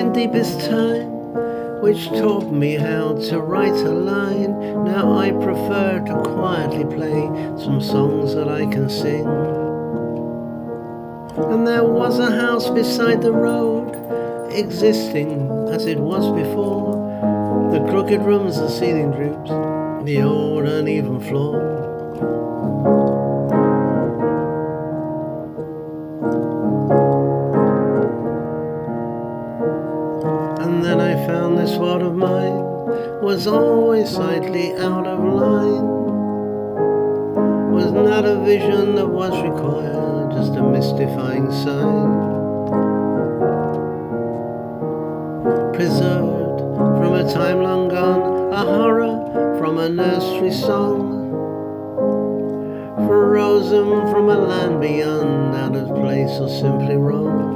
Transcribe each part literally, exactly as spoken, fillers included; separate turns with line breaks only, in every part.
in deepest time, which taught me how to write a line. Now I prefer to quietly play some songs that I can sing. And there was a house beside the road, existing as it was before. The crooked rooms, the ceiling droops, the old uneven floor. And then I found this world of mine was always slightly out of line. Was not a vision that was required, just a mystifying sign. Preserved from a time long gone, a horror from a nursery song. Frozen from a land beyond, out of place or simply wrong.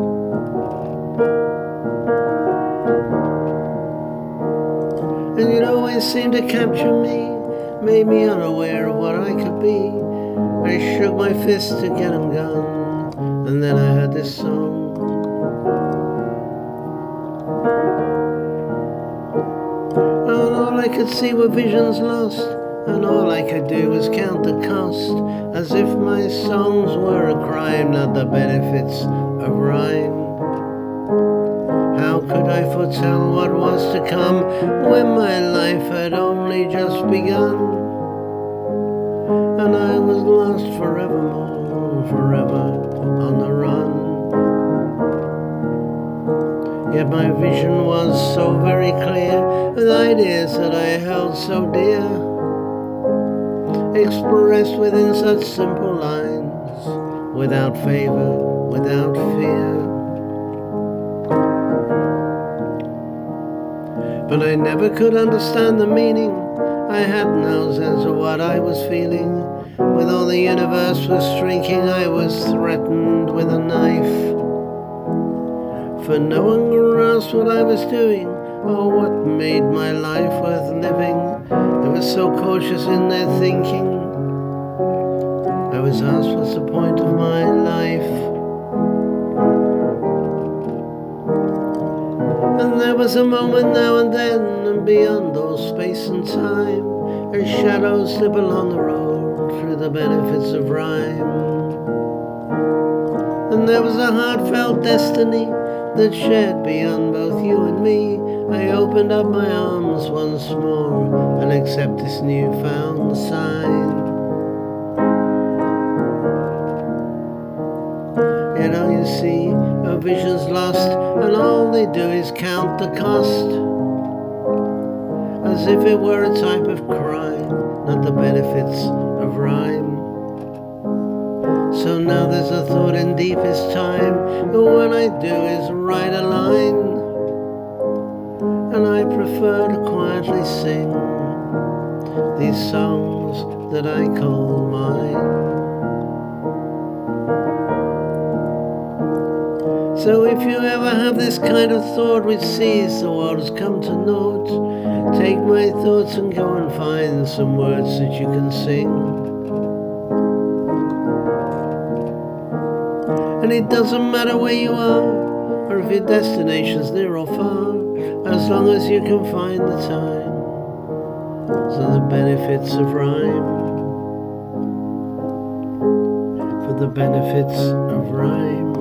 And you'd always seem to capture me, made me unaware of what I could be. I shook my fist to get 'em gone, and then I heard this song. And all I could see were visions lost, and all I could do was count the cost, as if my songs were a crime, not the benefits of rhyme. How could I foretell what was to come when my life had only just begun? And I was lost forevermore, forever on the run. Yet my vision was so very clear, with ideas that I held so dear, expressed within such simple lines, without favor, without fear. But I never could understand the meaning. I had no sense of what I was feeling. With all the universe was shrinking, I was threatened with a knife. For no one grasped what I was doing, or what made my life worth living. They were so cautious in their thinking. I was asked, what's the point of my life? And there was a moment now and then, and beyond all space and time, a shadow slip along the road through the benefits of rhyme. And there was a heartfelt destiny that shared beyond both you and me. I opened up my arms once more and accept this newfound sign. You know, you see, a vision's lost, and all they do is count the cost, as if it were a type of crime, not the benefits of rhyme. So now there's a thought in deepest time, but what I do is write a line, and I prefer to quietly sing these songs that I call mine. So if you ever have this kind of thought which sees the world has come to naught, take my thoughts and go and find some words that you can sing. And it doesn't matter where you are, or if your destination's near or far, as long as you can find the time. So the benefits of rhyme, for the benefits of rhyme.